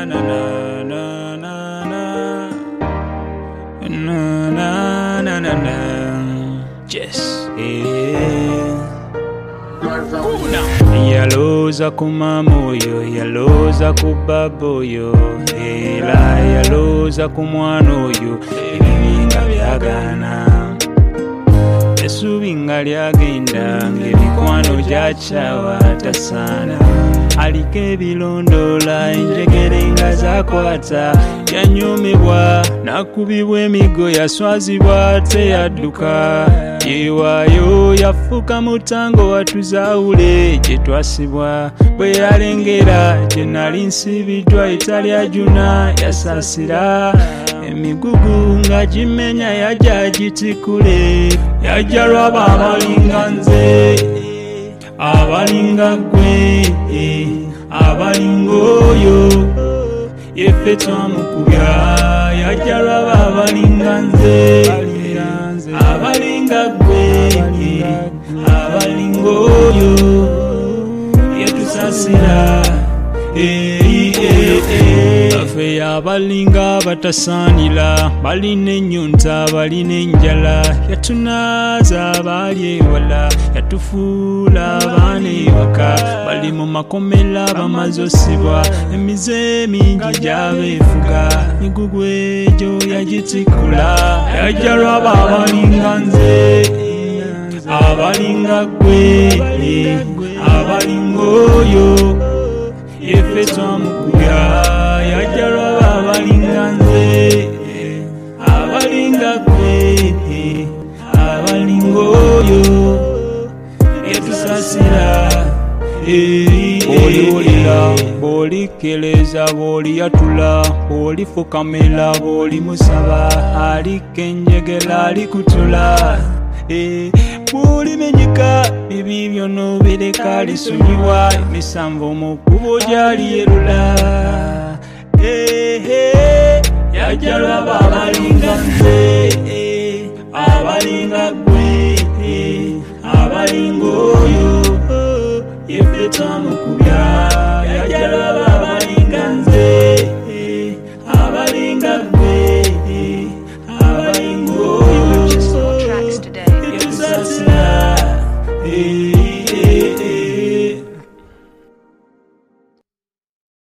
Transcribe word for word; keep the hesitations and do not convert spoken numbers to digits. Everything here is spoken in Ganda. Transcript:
na na na na na na na na na na. Yes, yeah. Yaloza kumamoyo, yaloza kubaboyo, era yaloza kumwana oyo, ebibinga byagana. Essubi nga lyagenda ng'emikwano gyakyawa tasana. Aliko ebirondoola enjegere nga zakwata, yanyumibwa nakubibwa emigo yaswazibwa teyadduka. Yeewaayo yafuuka mutango watuzaawule gye twasibwa. Bwe yalengera gye nali nsibiddwa etali ajuna yasaasira. Emigugu nga gimenya yajja gitikule, yajja lwaba abalinga nze, abalinga ggwe, abalinga oyo yeffe twamukubya. Yajja lwaba abalinga nze, abalinga ggwe, abalinga oyo yetusaasira. Baffe abalinga batasaanira, balina ennyunta balina enjala. Yatunaaza abaali ewala, yatufuula abaana ewaka. Bali mu makomera bamaze ossibwa, emize mingi gy'abeefuga. Migugu egyo yagitikula, yajja lwaba abalinga nze, abalinga ggwe, abalinga oyo yeffe twamukubya. Yajja lwaba abalinga nze, abalinga ggwe, abalinga oyo yetusaasira. Bw'oliwulira, bw'olikkiriza, bw'oliyatula, bw'olifukamira, bw'olimusaba, aliko enjegera alikutula. Bw'olimenyeka bibi byonna bireka alisonyiwa, emisanvu mu kkubo gy'aliyerula. Yajja lwaba abalinga nze, abalinga ggwe, abalinga oyo yeffe twamukubya.